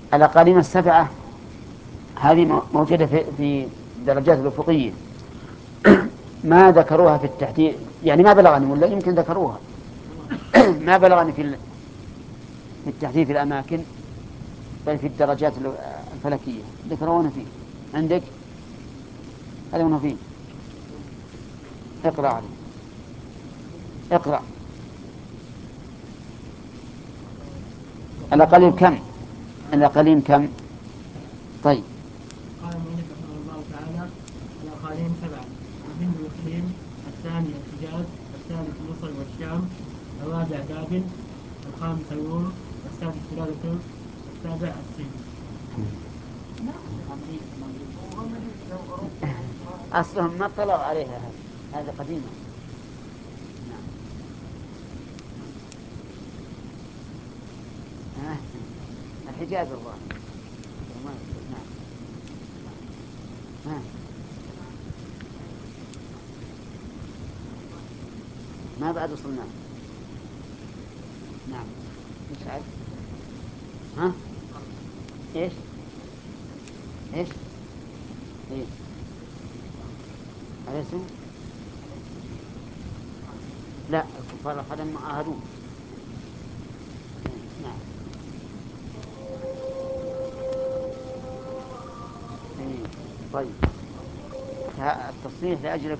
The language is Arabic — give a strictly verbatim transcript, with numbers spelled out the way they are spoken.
الأقاليم السبعة هذه موجودة في في الدرجات الأفقية، ما ذكروها في التحديد، يعني ما بلغني ولا يمكن ذكروها. ما بلغني في في التحديد في الأماكن، بل في الدرجات الفلكية ذكرونه فيه. عندك هذا هنا فيه. اقرأ عليه، اقرأ. الأقاليم كم؟ الأقاليم كم؟ طيب. قال المؤلف رحمه الله تعالى: الأقاليم سبعة: الهند والصين، الثاني الحجاز، الثالث مصر والشام، الرابع بابل، الخامس الروم، السادس بلاد ترك، السابع الصين. أصلهم ما اطلعوا عليها، هذه هذه قديمة. نعم. أحسن. الحجاز الظاهر. ما يذكر. نعم. ها. ما بعد وصلنا. نعم. مشعل. ها. ايش؟ ايش؟ ايه. أليسوا؟ لا، الكفار القدم معاهدون. نعم. إيه. طيب، التصحيح لأجل